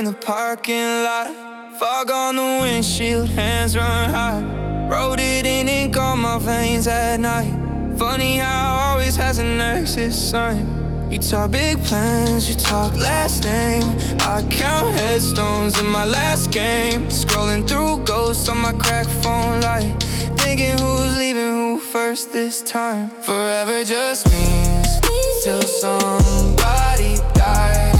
in the parking lot. Fog on the windshield, hands run hot. Wrote it in ink on my veins at night. Funny how always has an exit sign. You talk big plans, you talk last name. I count headstones in my last game. Scrolling through ghosts on my crack phone light. Thinking who's leaving who first this time. Forever just means till somebody dies.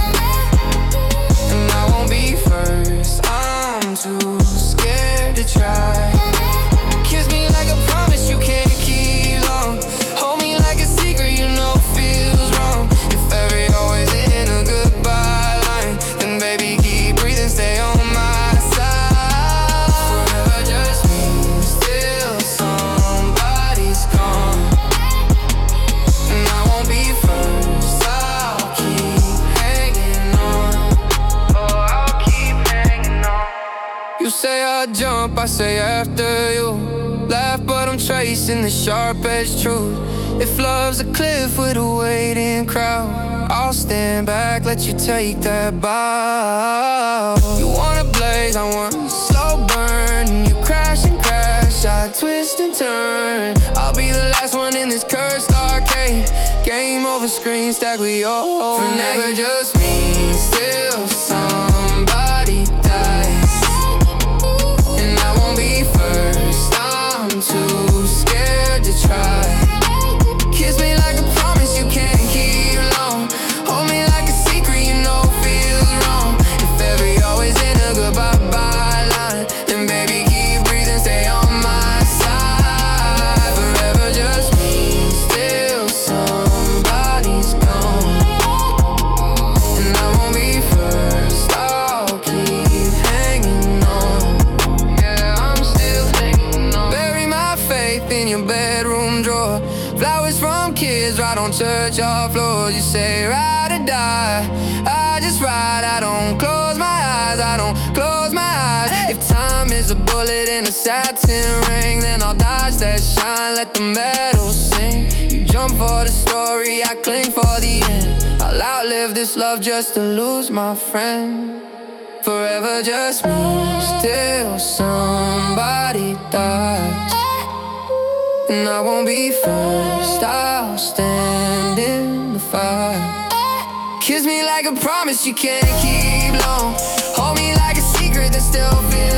And I won't be first, I'm too scared to try. Kiss me like a promise you can't keep long. Hold me like a secret you know feels wrong. If every always in a goodbye line, then baby keep breathing, stay on my side. Forever just means till somebody's gone. And I won't be first, I'll keep hanging on. Oh, I'll keep hanging on. You say I jump, I say after you. Laugh, but I'm tracing the sharp-edged truth. If love's a cliff with a waiting crowd, I'll stand back, let you take that bow. You wanna blaze, I want a slow burn. You crash and crash, I twist and turn. I'll be the last one in this cursed arcade. Game over, screen stack, we all forever just means till somebody dies. And I won't be first, I'm too scared to try. Kiss me like a promise you can't keep long. Hold me like a secret you know feels wrong. If every always in a goodbye line, then baby keep breathing, stay on my side. Forever just means till somebody's gone. And I won't be first, I'll keep hanging on. Yeah, I'm still hanging on. Bury my faith in your bedroom drawer. Flowers from kids right on church hall floors. You say ride or die, I just ride. I don't close my eyes, I don't close my eyes. If time is a bullet in a satin ring, then I'll dodge that shine, let the metal sing. You jump for the story, I cling for the end. I'll outlive this love just to lose my friend. Forever just means till somebody dies. And I won't be first, I'll stand in the fire. Kiss me like a promise you can't keep long. Hold me like a secret that still feels